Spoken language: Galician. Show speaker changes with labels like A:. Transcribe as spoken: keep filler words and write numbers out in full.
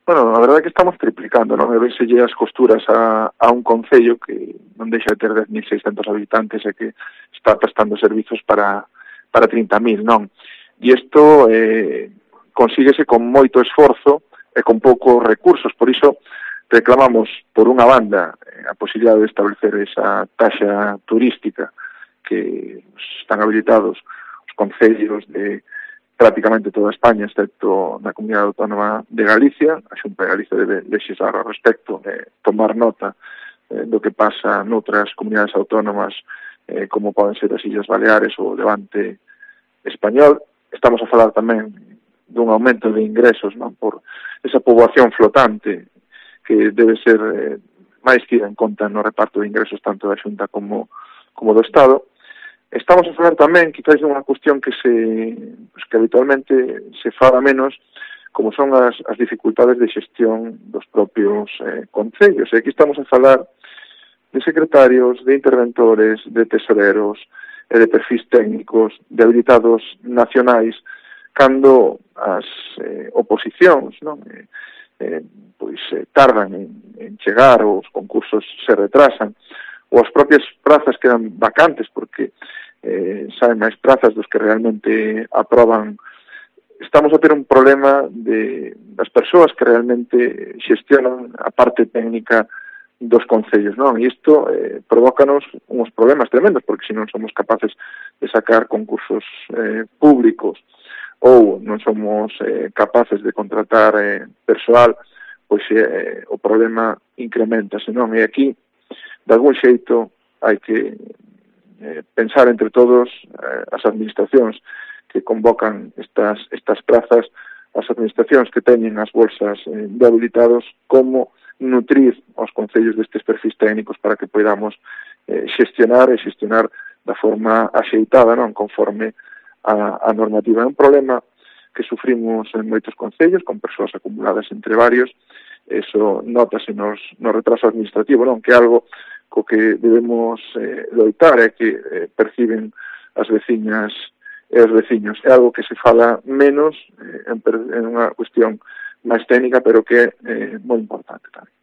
A: Bueno, a verdade é que estamos triplicando, non? E véselle as costuras a, a un concello que non deixa de ter dez mil seiscentos habitantes e que está prestando servizos para, para trinta mil, non? E isto eh, consíguese con moito esforzo e con poucos recursos, por iso reclamamos, por unha banda, a posibilidade de establecer esa taxa turística que están habilitados os concellos de prácticamente toda España, excepto na Comunidade Autónoma de Galicia. A Xunta de Galicia debe legislar ao respecto, eh, tomar nota eh, do que pasa noutras comunidades autónomas, eh, como poden ser as Illas Baleares ou o Levante español. Estamos a falar tamén dun aumento de ingresos, non, por esa poboación flotante que debe ser eh, máis tida en conta no reparto de ingresos tanto da Xunta como, como do Estado. Estamos a falar tamén, quizás, de unha cuestión que se pues, que habitualmente se fala menos, como son as, as dificultades de xestión dos propios eh, concellos. E aquí estamos a falar de secretarios, de interventores, de tesoreros, e de perfis técnicos, de habilitados nacionais, cando as eh, oposicións, non? Eh, eh, pois eh, tardan en, en chegar, ou os concursos se retrasan, ou as propias prazas quedan vacantes porque eh, saben máis prazas dos que realmente aproban. Estamos a ter un problema de, das persoas que realmente xestionan a parte técnica dos concellos, non? E isto eh, provócanos uns problemas tremendos, porque se non somos capaces de sacar concursos eh, públicos ou non somos eh, capaces de contratar eh, persoal, pois eh, o problema incrementa, senón, e aquí de algún xeito hai que eh, pensar entre todos eh, as administracións que convocan estas, estas prazas, as administracións que teñen as bolsas eh, de habilitados, como nutrir aos concellos destes perfis técnicos para que podamos eh, xestionar e xestionar da forma axeitada, non, conforme a, a normativa. É un problema que sufrimos en moitos concellos, con persoas acumuladas entre varios. Eso notase nos, no retraso administrativo, non, que é algo co que debemos eh, loitar e que eh, perciben as veciñas e os veciños. É algo que se fala menos eh, en, en unha cuestión máis técnica, pero que é eh, moi importante tamén.